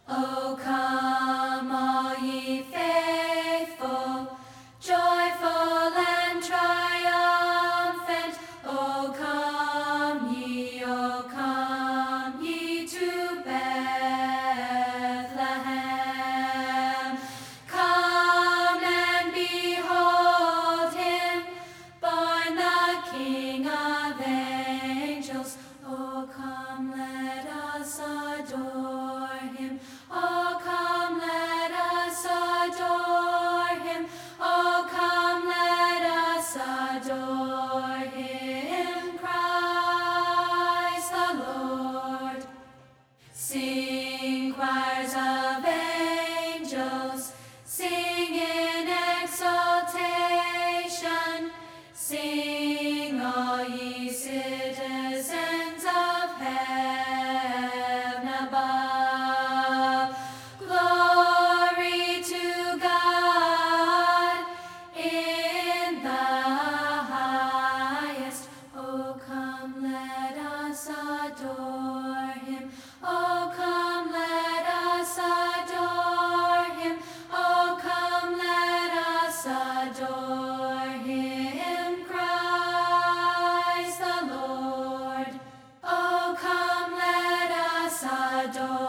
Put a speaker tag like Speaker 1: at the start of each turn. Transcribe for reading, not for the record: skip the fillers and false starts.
Speaker 1: O come, all ye faithful, joyful and triumphant. O come ye to Bethlehem. Come and behold him, born the King of angels. O come, let us adore him. O come, let us adore him. O come, let us adore him, Christ the Lord. Sing, choirs of angels, sing in exaltation. Sing, all ye citizens of heaven above. Glory to God in the highest. O come, let us adore him. O come, let us adore him. O come, let us adore him, Christ the Lord. O come, let us adore